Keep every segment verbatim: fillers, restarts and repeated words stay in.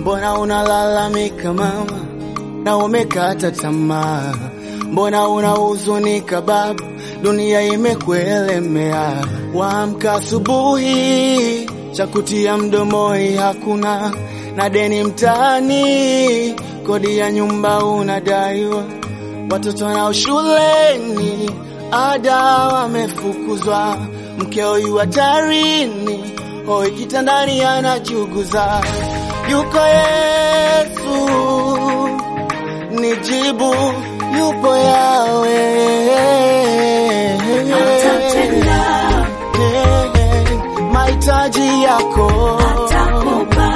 Mbona unalalamika mama na umekata tamaa? Mbona unahuzunika baba, dunia imekuelemea? Waamka asubuhi, chakutia mdomoni hakuna, na deni mtaani, kodi ya nyumba unadaiwa, watoto nao shuleni ada wamefukuzwa, mkeo yu hatarini, hoi kitandani anajuguza. Yuko Yesu nijibu, yupo Yawe atatenda, mahitaji yako atakupa,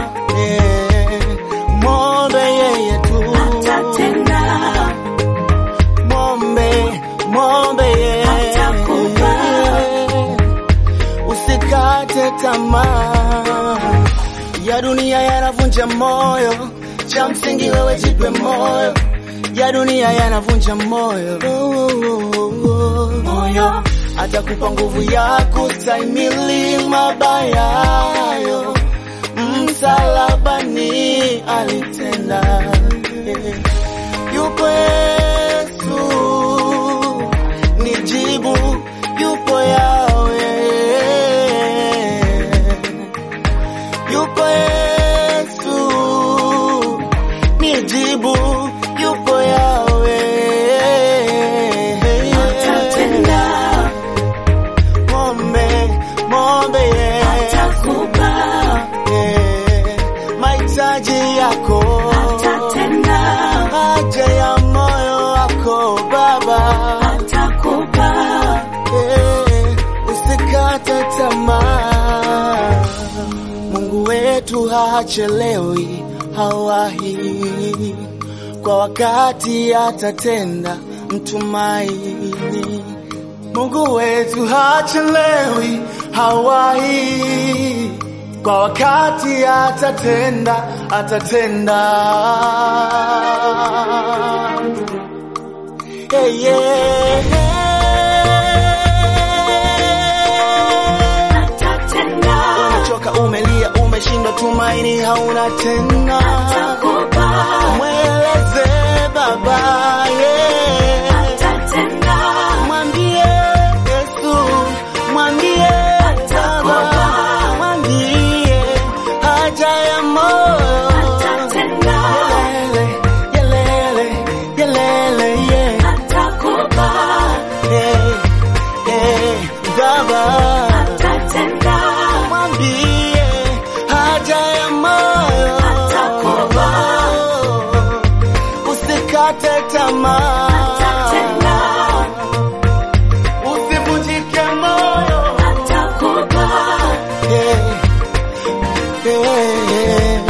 mombe yeye tu atatenda, mombe mombe yeye atakupa, usikate tamaa. Ya dunia yanavunja moyo, cha msingi wewe jipe moyo. Ya dunia yanavunja moyo, moyo atakupa nguvu ya kustahimili mabayayo. Msalabani alitenda. Yupo Yesu nijibu, yupo Yawe, yupo Yesu nijibu, yupo Yawe atatenda, mombe mombe atakupa, mahitaji yako atatenda, haja ya moyo wako baba atakupa, usikate tamaa. Mungu wetu hachelewi, hawahi, kwa wakati atatenda, mtumaini. Mungu wetu hachelewi, hawahi, kwa wakati atatenda, atatenda. Hey, yeah, atatenda, umechoka, umelia, umeshindwa, tumaini hauna tena, atakupa, mweleze baba, yeah. atatenda, Mwambie Yesu, mwambie baba, mwambie haja ya moyo, atatenda, yelele, yelele, yeah. atakupa, Hey, hey, baba, atatenda, mwambie haja ya moyo, atakupa, usikate tamaa, atatenda, usivunjike moyo. atakupa, Hey, hey, hey.